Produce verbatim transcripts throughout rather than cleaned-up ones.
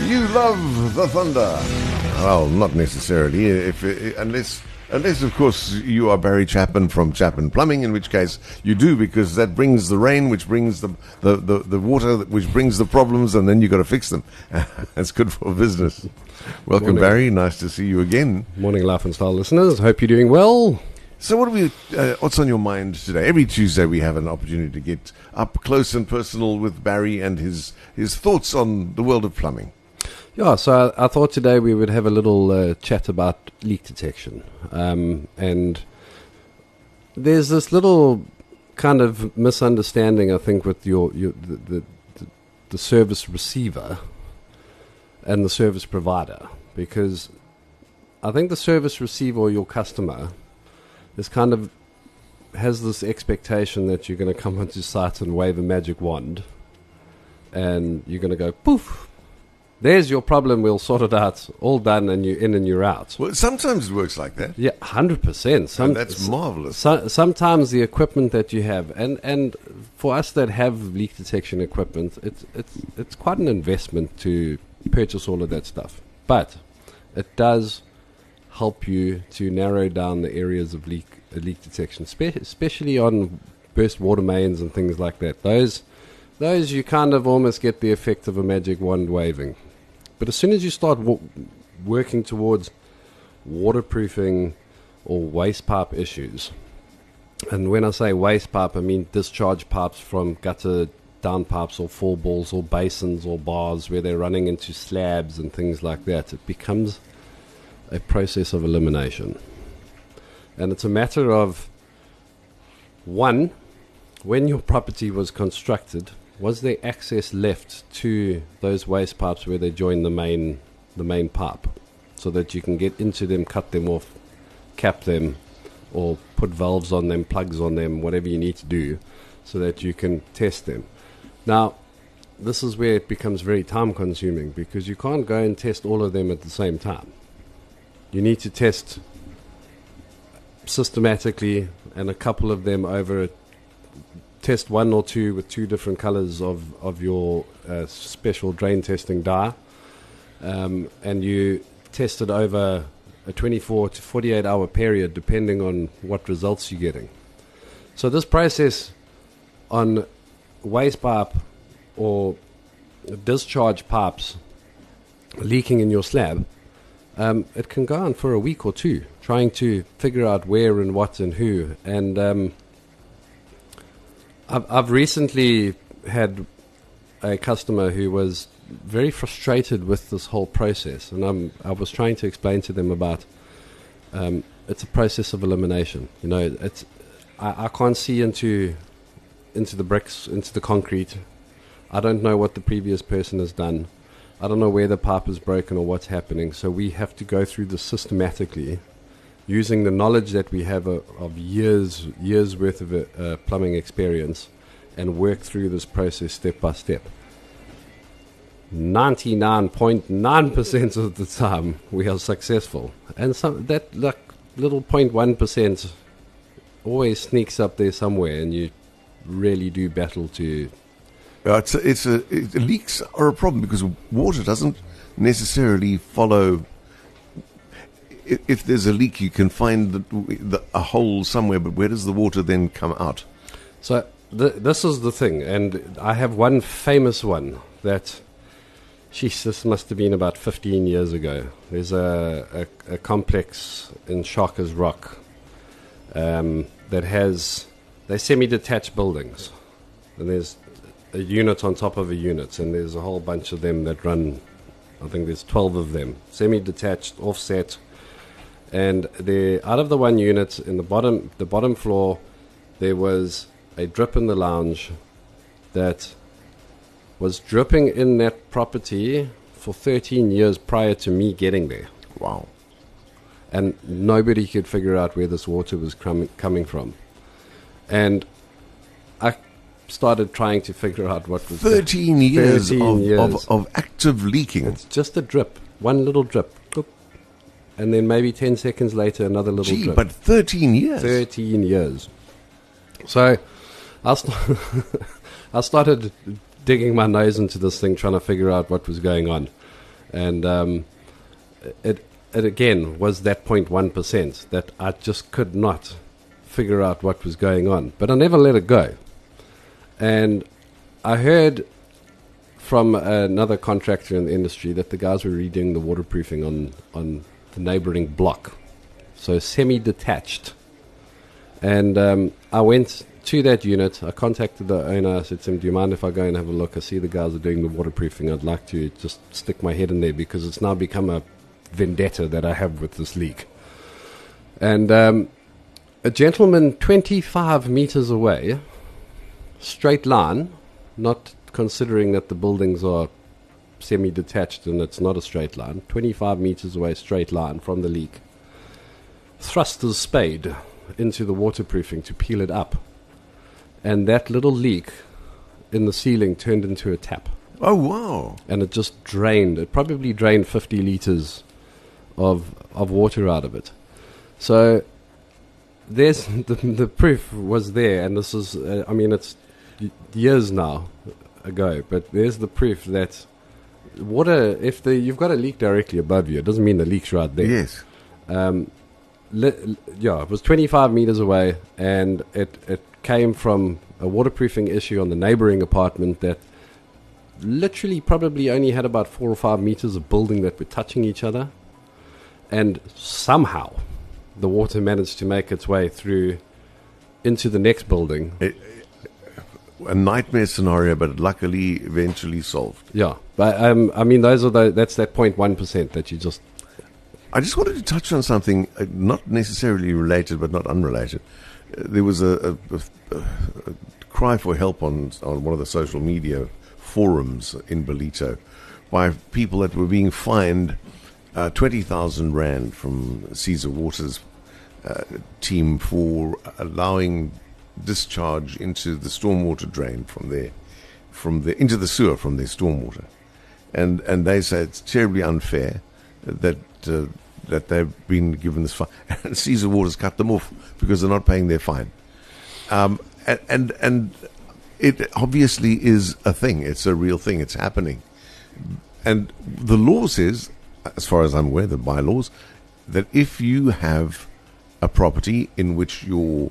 You love the thunder. Well, not necessarily, if, if unless, unless of course you are Barry Chapman from Chapman Plumbing, in which case you do, because that brings the rain, which brings the the, the, the water, which brings the problems, and then you got to fix them. It's good for business. Welcome, Morning. Barry. Nice to see you again. Morning, Laugh and Style listeners. Hope you're doing well. So, what are we? Uh, what's on your mind today? Every Tuesday we have an opportunity to get up close and personal with Barry and his his thoughts on the world of plumbing. Yeah, so I, I thought today we would have a little uh, chat about leak detection. Um, and there's this little kind of misunderstanding, I think, with your, your the, the, the, the service receiver and the service provider. Because I think the service receiver or your customer is kind of has this expectation that you're going to come onto site and wave a magic wand and you're going to go, poof, there's your problem, we'll sort it out, all done, and you're in and you're out. Well, sometimes it works like that. Yeah, one hundred percent. Some, And that's marvelous. So, sometimes the equipment that you have, and, and for us that have leak detection equipment, it's, it's, it's quite an investment to purchase all of that stuff. But it does help you to narrow down the areas of leak uh, leak detection, spe- especially on burst water mains and things like that. Those, those you kind of almost get the effect of a magic wand waving. But as soon as you start w- working towards waterproofing or waste pipe issues, and when I say waste pipe, I mean discharge pipes from gutter down pipes or fall balls or basins or bars where they're running into slabs and things like that, it becomes a process of elimination. And it's a matter of, one, when your property was constructed, was there access left to those waste pipes where they join the main the main pipe, so that you can get into them, cut them off, cap them, or put valves on them, plugs on them, whatever you need to do, so that you can test them. Now, this is where it becomes very time consuming, because you can't go and test all of them at the same time. You need to test systematically, and a couple of them over a test one or two with two different colors of, of your uh, special drain testing dye, um, and you test it over a twenty-four to forty-eight hour period depending on what results you're getting. So this process on waste pipe or discharge pipes leaking in your slab, um, it can go on for a week or two trying to figure out where and what and who. And um, I've, I've recently had a customer who was very frustrated with this whole process, and I'm, I was trying to explain to them about um, it's a process of elimination. You know, it's I, I can't see into into the bricks, into the concrete. I don't know what the previous person has done. I don't know where the pipe is broken or what's happening. So we have to go through this systematically, using the knowledge that we have uh, of years years worth of uh, plumbing experience, and work through this process step by step. ninety-nine point nine percent of the time we are successful, and some that like little zero point one percent always sneaks up there somewhere, and you really do battle to. Uh, it's a, it's a it, leaks are a problem because water doesn't necessarily follow. If, if there's a leak, you can find the, the, a hole somewhere, but where does the water then come out? So th- this is the thing, and I have one famous one that, sheesh, this must have been about fifteen years ago. There's a, a, a complex in Sharkers Rock um, that has, they're semi-detached buildings, and there's a unit on top of a unit, and there's a whole bunch of them that run, I think there's twelve of them, semi-detached, offset, and they out of the one unit in the bottom the bottom floor, there was a drip in the lounge that was dripping in that property for thirteen years prior to me getting there. Wow. And nobody could figure out where this water was com- coming from. And I started trying to figure out what was thirteen the, years, thirteen of, years. Of, of active leaking. It's just a drip, one little drip. And then maybe ten seconds later, another little Gee, drip. but thirteen years. thirteen years. So I, st- I started digging my nose into this thing, trying to figure out what was going on. And um, it, it again was that zero point one percent that I just could not figure out what was going on. But I never let it go. And I heard from another contractor in the industry that the guys were redoing the waterproofing on, on the neighboring block. So semi-detached. And um, I went to that unit. I contacted the owner. I said to him, do you mind if I go and have a look? I see the guys are doing the waterproofing. I'd like to just stick my head in there because it's now become a vendetta that I have with this leak. And um, a gentleman twenty-five meters away, straight line, not considering that the buildings are semi-detached and it's not a straight line, twenty-five meters away, straight line from the leak, thrust his spade into the waterproofing to peel it up. And that little leak in the ceiling turned into a tap. Oh, wow. And it just drained. It probably drained fifty liters of of water out of it. So there's the, the proof was there, and this is, uh, I mean, it's y- years now ago, but there's the proof that water, if the you've got a leak directly above you, it doesn't mean the leak's right there. Yes. Um, li- yeah, it was twenty-five meters away, and it, it came from a waterproofing issue on the neighboring apartment that literally probably only had about four or five meters of building that were touching each other. And somehow the water managed to make its way through into the next building. It, a nightmare scenario, but luckily eventually solved. Yeah. But, um, I mean, those are the, that's that zero point one percent that you just... I just wanted to touch on something uh, not necessarily related, but not unrelated. Uh, there was a, a, a, a cry for help on, on one of the social media forums in Ballito by people that were being fined uh, twenty thousand rand from Caesar Waters uh, team for allowing discharge into the stormwater drain from there, from the into the sewer from their stormwater, and and they say it's terribly unfair that uh, that they've been given this fine, and Caesar Waters cut them off because they're not paying their fine, um, and and and it obviously is a thing. It's a real thing. It's happening, and the law says, as far as I'm aware, the bylaws, that if you have a property in which your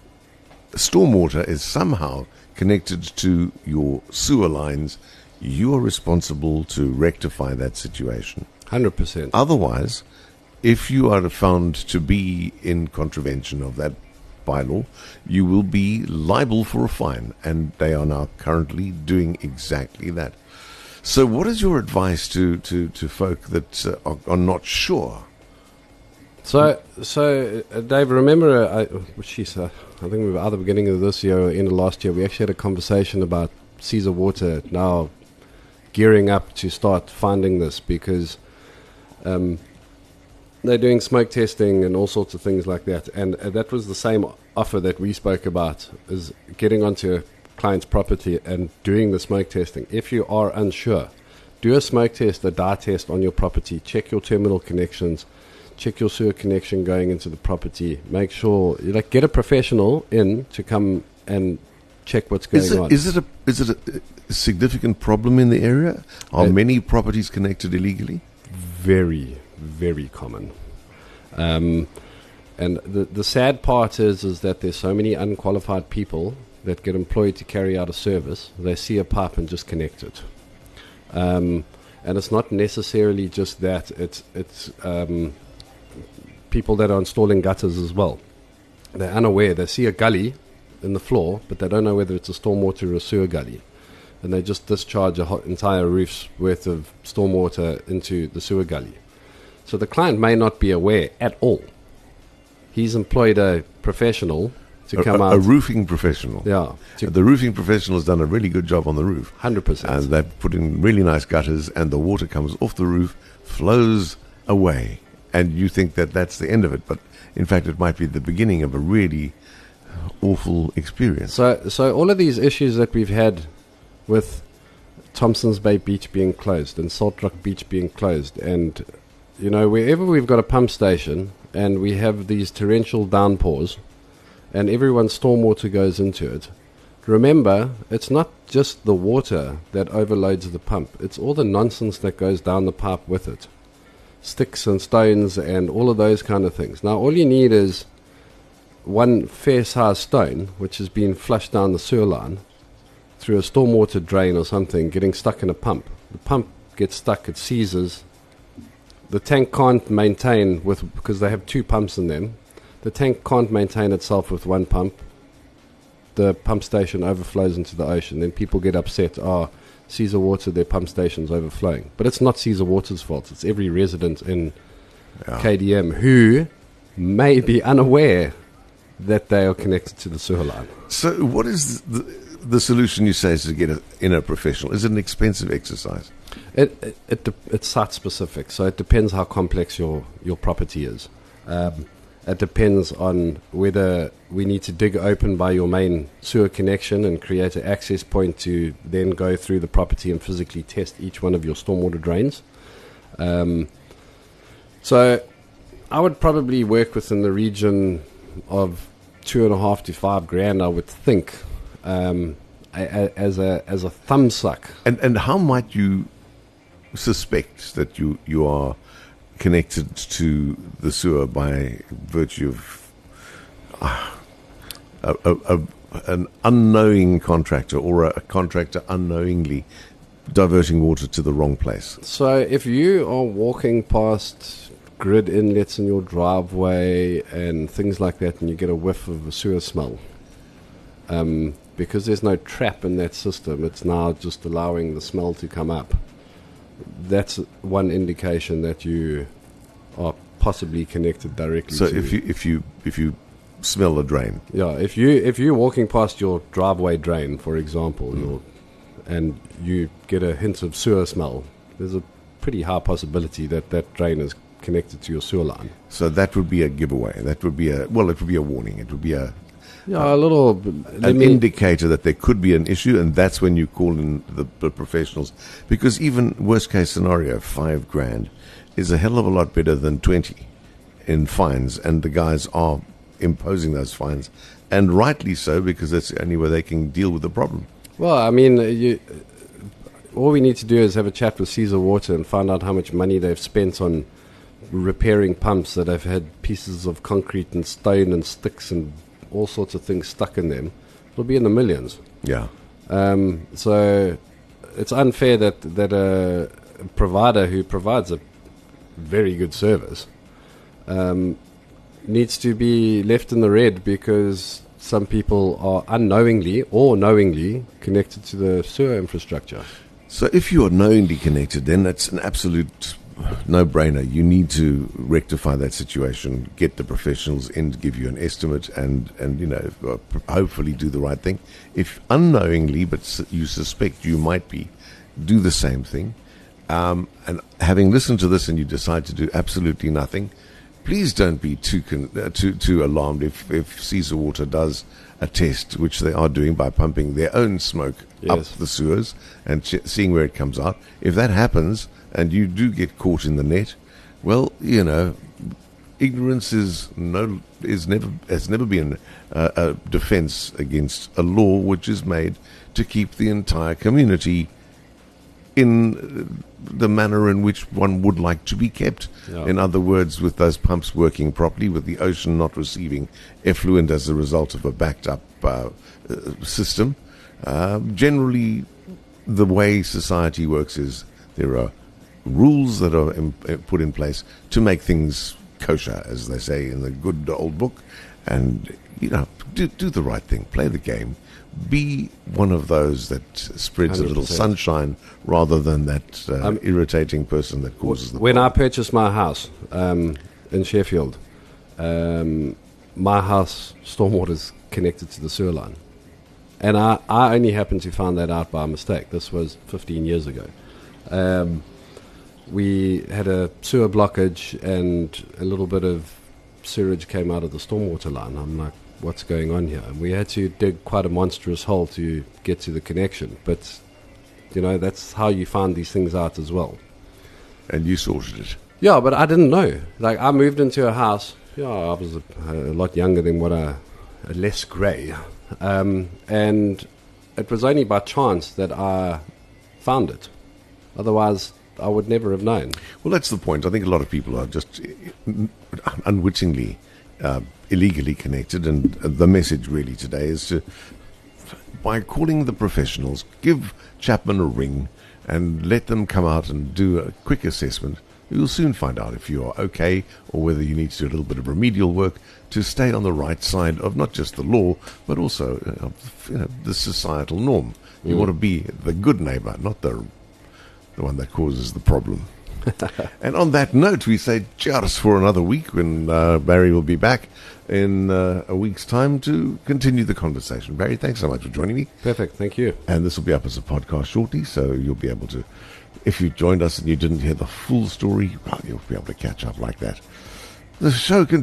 stormwater is somehow connected to your sewer lines, you are responsible to rectify that situation. one hundred percent. Otherwise, if you are found to be in contravention of that bylaw, you will be liable for a fine, and they are now currently doing exactly that. So what is your advice to, to, to folk that uh, are, are not sure? So, so uh, Dave, remember, uh, I, geez, uh, I think we were either beginning of this year or end of last year, we actually had a conversation about Caesar Water now gearing up to start funding this because um, they're doing smoke testing and all sorts of things like that. And uh, that was the same offer that we spoke about, is getting onto a client's property and doing the smoke testing. If you are unsure, do a smoke test, a dye test on your property, check your terminal connections, check your sewer connection going into the property. Make sure, like, get a professional in to come and check what's going is it, on. Is it a is it a, a significant problem in the area? Are Uh, many properties connected illegally? Very, very common. Um, and the the sad part is is that there's so many unqualified people that get employed to carry out a service. They see a pipe and just connect it. Um, and it's not necessarily just that. It's it's um, people that are installing gutters as well. They're unaware. They see a gully in the floor, but they don't know whether it's a stormwater or a sewer gully. And they just discharge a hot entire roof's worth of stormwater into the sewer gully. So the client may not be aware at all. He's employed a professional to A, come a, out. a roofing professional. Yeah. To The roofing professional has done a really good job on the roof. one hundred percent. And they've put in really nice gutters, and the water comes off the roof, flows away. And you think that that's the end of it. But in fact, it might be the beginning of a really awful experience. So, so all of these issues that we've had with Thompson's Bay Beach being closed and Salt Rock Beach being closed, and, you know, wherever we've got a pump station and we have these torrential downpours and everyone's stormwater goes into it, remember, it's not just the water that overloads the pump. It's all the nonsense that goes down the pipe with it. Sticks and stones and all of those kind of things. Now, all you need is one fair-sized stone, which has been flushed down the sewer line through a stormwater drain or something, getting stuck in a pump. The pump gets stuck, it seizes. The tank can't maintain, with because they have two pumps in them. The tank can't maintain itself with one pump. The pump station overflows into the ocean. Then people get upset. Oh, Caesar Water, their pump station's overflowing. But it's not Caesar Water's fault. It's every resident in yeah. K D M who may be unaware that they are connected to the sewer line. So what is the, the solution you say is to get a, in a professional? Is it an expensive exercise? It, it, it de- it's site-specific, so it depends how complex your, your property is. Um, it depends on whether we need to dig open by your main sewer connection and create an access point to then go through the property and physically test each one of your stormwater drains. Um, so I would probably work within the region of two and a half to five grand, I would think, um, a, a, as a as a thumb suck. And and how might you suspect that you you are connected to the sewer by virtue of uh, a, a, a, an unknowing contractor or a, a contractor unknowingly diverting water to the wrong place? So if you are walking past grid inlets in your driveway and things like that and you get a whiff of a sewer smell, um, because there's no trap in that system, it's now just allowing the smell to come up. That's one indication that you are possibly connected directly so to. So if you if you if you smell a drain, yeah, if you if you're walking past your driveway drain, for example, mm. your, and you get a hint of sewer smell, there's a pretty high possibility that that drain is connected to your sewer line. So that would be a giveaway. That would be a well, it would be a warning. It would be a yeah, a little an indicator that there could be an issue, and that's when you call in the, the professionals. Because even worst case scenario, five grand is a hell of a lot better than twenty in fines, and the guys are imposing those fines, and rightly so, because that's the only way they can deal with the problem. Well, I mean, you, all we need to do is have a chat with Caesar Water and find out how much money they've spent on repairing pumps that have had pieces of concrete and stone and sticks and all sorts of things stuck in them. It'll be in the millions. Yeah. Um, so it's unfair that that a provider who provides a very good service um, needs to be left in the red because some people are unknowingly or knowingly connected to the sewer infrastructure. So if you are knowingly connected, then that's an absolute no-brainer. You need to rectify that situation, get the professionals in to give you an estimate, and, and you know, hopefully do the right thing. If unknowingly, but you suspect you might be, do the same thing. Um, and having listened to this and you decide to do absolutely nothing, please don't be too con- uh, too too alarmed if, if Caesar Water does a test, which they are doing by pumping their own smoke yes. up the sewers and ch- seeing where it comes out. If that happens and you do get caught in the net, well, you know, ignorance is no is never has never been a, a defense against a law which is made to keep the entire community in the manner in which one would like to be kept. Yeah. In other words, with those pumps working properly, with the ocean not receiving effluent as a result of a backed up uh, uh, system. Uh, generally, the way society works is there are rules that are in, uh, put in place to make things kosher, as they say in the good old book. And, you know, do, do the right thing, play the game. Be one of those that spreads one hundred percent a little sunshine rather than that uh, um, irritating person that causes the When problem. I purchased my house um, in Sheffield, um, my house stormwater is connected to the sewer line. And I, I only happened to find that out by mistake. This was fifteen years ago. Um, we had a sewer blockage and a little bit of sewage came out of the stormwater line. I'm like, what's going on here? And we had to dig quite a monstrous hole to get to the connection. But, you know, that's how you find these things out as well. And you sorted it? Yeah, but I didn't know. Like, I moved into a house. Yeah, I was a, a lot younger than what I... Uh, less grey. Um, and it was only by chance that I found it. Otherwise, I would never have known. Well, that's the point. I think a lot of people are just unwittingly, uh, illegally connected, and the message really today is to, by calling the professionals, give Chapman a ring and let them come out and do a quick assessment. You'll soon find out if you are okay or whether you need to do a little bit of remedial work to stay on the right side of not just the law, but also uh, you know, the societal norm. You mm. want to be the good neighbor, not the the one that causes the problem. And on that note, we say cheers for another week when uh, Barry will be back in uh, a week's time to continue the conversation. Barry, thanks so much for joining me. Perfect, thank you. And this will be up as a podcast shortly, so you'll be able to, if you joined us and you didn't hear the full story, well, you'll be able to catch up like that. The show can